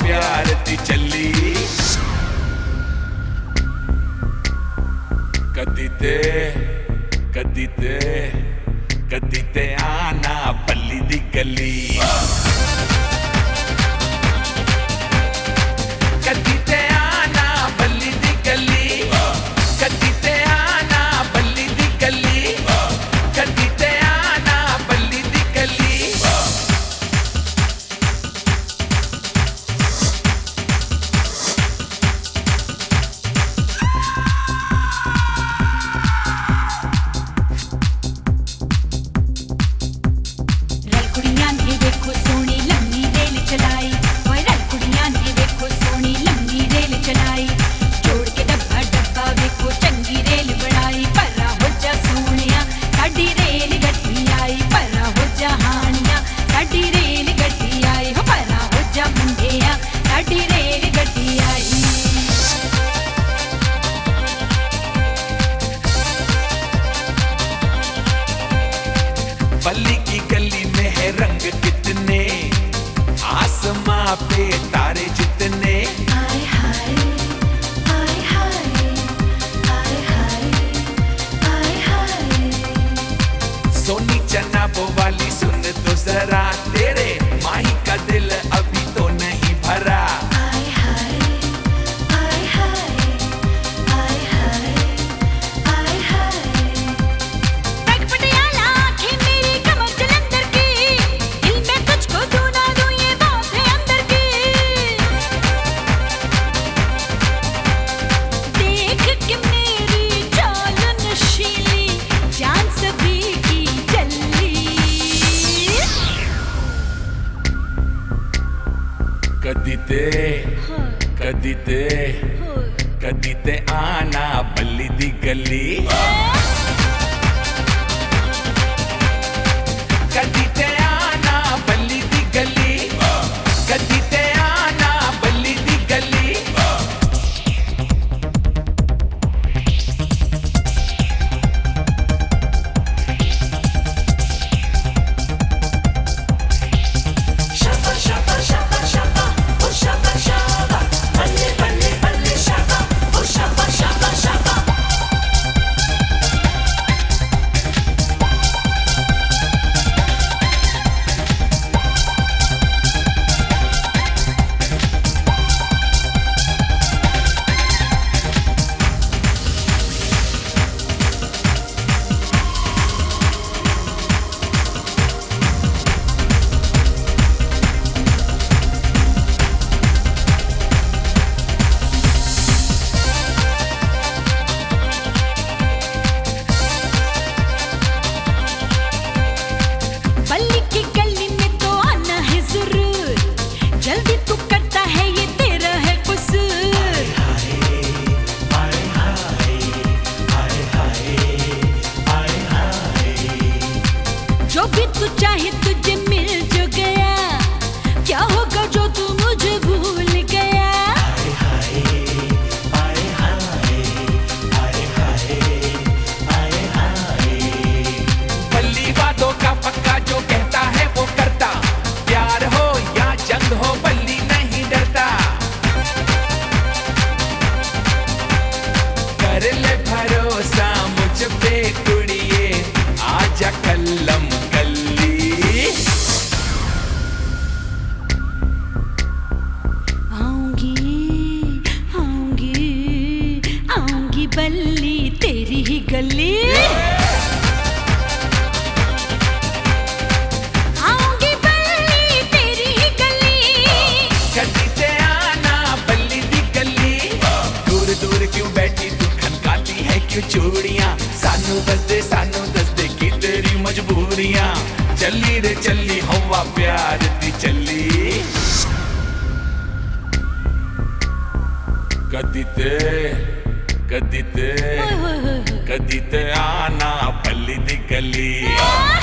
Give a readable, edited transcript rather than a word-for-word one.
प्यार दी चली। कदी ते आना बल्ली दी गली। कदी ते आना बल्ली दी गली। कदी ते आना बल्ली दी गली। कदी ते आना बल्ली दी गली। बल्ली की गली में है रंग कितने, आसमां पे तारे जितने। आए हाय आए हाय आए हाय आए हाय। सोनी चना वो वाली सुन तो जरा, तेरे माही का दिल अभी तो नहीं भरा। आए हाय आए हाय आए हाय आए हाय। बैग पटियाला आँखें मेरी कमर जलंधर की, दिल में तुझको दूं ना दूं ये बात है अंदर की। देख के मेरी चाल नशीली, जान सभी की जल्ली। कदी ते आना बल्ली दी गली। कदी ते आना बल्ली दी गली। कदी ते आना बल्ली दी गली। Shabba shabba shabba shabba, oh shabba shabba, balle balle balle shabba, oh shabba shabba shabba. बल्ली की गली में तो आना है जरूर, जल्दी तू करता है ये तेरा है कसूर। जो भी तू चाहे तुझे मिल जो गया, क्या होगा जो तू मुझे भूल गया। बल्ली वादों का पक्का जो कहता है वो करता, प्यार हो या जंग हो बल्ली नहीं डरता। कर ले भरोसा मुझ पे कुड़िए, आजा कल्लम गली। आऊंगी आऊंगी आऊंगी बल्ली तेरी ही गली। आऊंगी बल्ली तेरी ही गली। कदी ते आना बल्ली दी गली। दूर दूर क्यों बैठी तू खनकाती है क्यों चूड़ियां, सानू दस दे की तेरी मजबूरियां। चली रे चली हवा प्यार दी चली। कदी ते आना बल्ली दी गली।